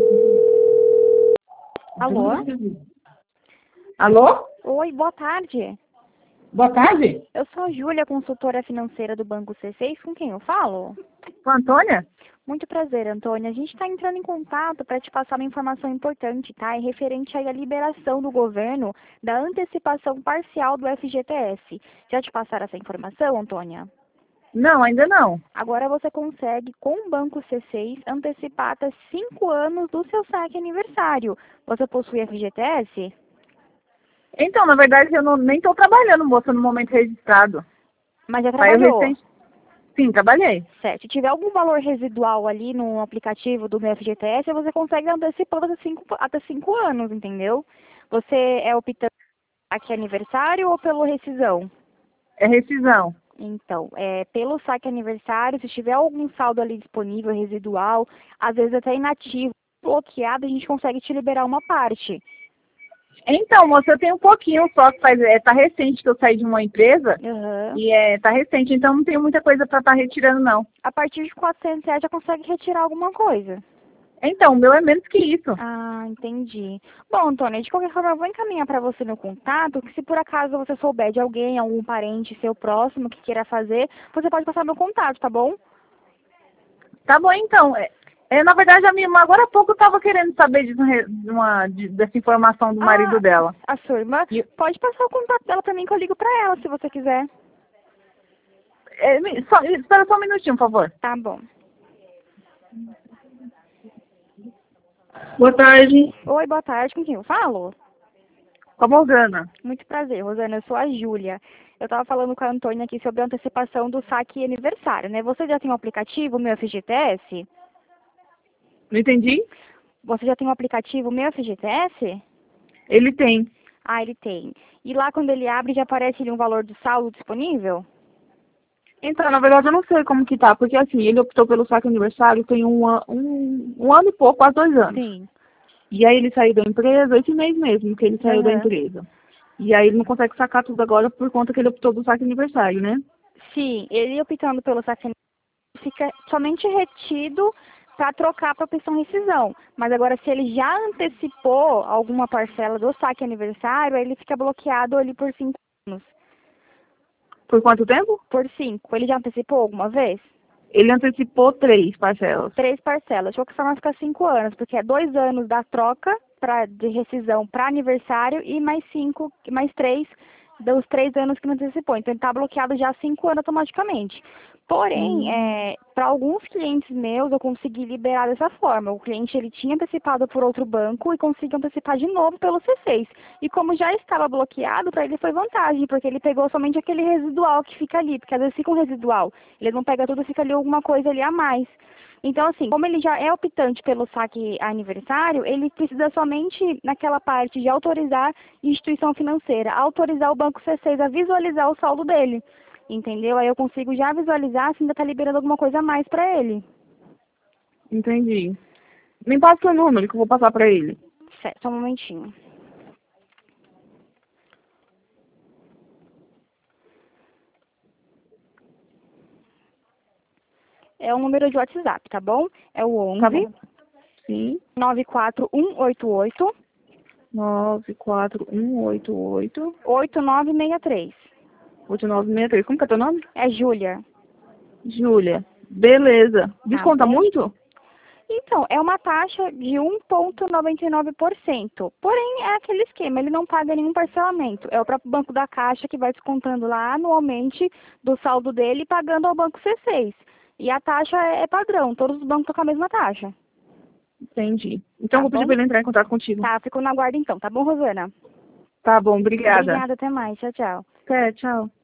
Alô? Alô? Oi, boa tarde. Boa tarde? Eu sou a Júlia, consultora financeira do Banco C6. Com quem eu falo? Com a Antônia? Muito prazer, Antônia. A gente está entrando em contato para te passar uma informação importante, tá? É referente aí à liberação do governo da antecipação parcial do FGTS. Já te passaram essa informação, Antônia? Não, ainda não. Agora você consegue, com o Banco C6, antecipar até 5 anos do seu saque aniversário. Você possui FGTS? Então, na verdade, eu nem estou trabalhando, moça, no momento registrado. Mas já Aí eu trabalhou? Sim, trabalhei. Certo. Se tiver algum valor residual ali no aplicativo do meu FGTS, você consegue antecipar até 5 anos, entendeu? Você é optando aqui aniversário ou pelo rescisão? É rescisão. Então, pelo saque aniversário, se tiver algum saldo ali disponível, residual, às vezes até inativo, bloqueado, a gente consegue te liberar uma parte. Então, moça, eu tenho um pouquinho só que tá recente que eu saí de uma empresa Aham. e tá recente, então não tenho muita coisa para estar retirando, não. A partir de R$ 400 já consegue retirar alguma coisa. Então, o meu é menos que isso. Ah, entendi. Bom, Antônia, de qualquer forma, eu vou encaminhar para você meu contato, que se por acaso você souber de alguém, algum parente seu próximo que queira fazer, você pode passar meu contato, tá bom? Tá bom, então. Na verdade, a minha irmã agora há pouco estava querendo saber dessa informação do marido Ah, dela. a sua irmã, E, pode passar o contato dela para mim que eu ligo para ela, se você quiser. espera só um minutinho, por favor. Tá bom. Boa tarde. Oi, boa tarde, com quem eu falo? Com a Morgana. Muito prazer, Rosana, eu sou a Júlia. Eu estava falando com a Antônia aqui sobre a antecipação do saque aniversário, né? Você já tem um aplicativo, meu FGTS? Não entendi? Você já tem um aplicativo, meu FGTS? Ele tem. Ah, ele tem. E lá quando ele abre já aparece ali um valor do saldo disponível? Então, na verdade, eu não sei como que tá, porque assim, ele optou pelo saque aniversário tem um ano e pouco, quase 2 anos. Sim. E aí ele saiu da empresa, esse mês mesmo que ele saiu da Aham. empresa. E aí ele não consegue sacar tudo agora por conta que ele optou do saque aniversário, né? Sim, ele optando pelo saque fica somente retido para trocar para a opção rescisão. Mas agora, se ele já antecipou alguma parcela do saque aniversário, aí ele fica bloqueado ali por 5 anos. Por quanto tempo? Por 5. Ele já antecipou alguma vez? Ele antecipou 3 parcelas. 3 parcelas. De qualquer forma, fica 5 anos, porque é 2 anos da troca de rescisão para aniversário e mais 3 dos 3 anos que não antecipou. Então, ele está bloqueado já há 5 anos automaticamente. Porém, para alguns clientes meus, eu consegui liberar dessa forma. O cliente ele tinha antecipado por outro banco e conseguiu antecipar de novo pelo C6. E como já estava bloqueado, para ele foi vantagem, porque ele pegou somente aquele residual que fica ali, porque às vezes fica um residual. Ele não pega tudo, fica ali alguma coisa ali a mais. Então, assim, como ele já é optante pelo saque aniversário, ele precisa somente naquela parte de autorizar instituição financeira, autorizar o Banco C6 a visualizar o saldo dele. Entendeu? Aí eu consigo já visualizar se ainda está liberando alguma coisa a mais para ele. Entendi. Me passa o número que eu vou passar pra ele. Certo, só um momentinho. É o número de WhatsApp, tá bom? É o Tá 11 bom. Sim. 94188 94188 8963. 8963. Como que é teu nome? É Júlia, Júlia. Beleza. tá Desconta bom? muito? Então, é uma taxa de 1,99%. Porém, é aquele esquema, ele não paga nenhum parcelamento. É o próprio Banco da Caixa que vai descontando lá anualmente do saldo dele e pagando ao Banco C6. E a taxa é padrão, todos os bancos estão com a mesma taxa. Entendi. Então Tá eu vou pedir bom? pra ele entrar em contato contigo. Tá, fico na guarda então, tá bom, Rosana? Tá bom, obrigada. Obrigada, até mais. Tchau, tchau. Até, tchau.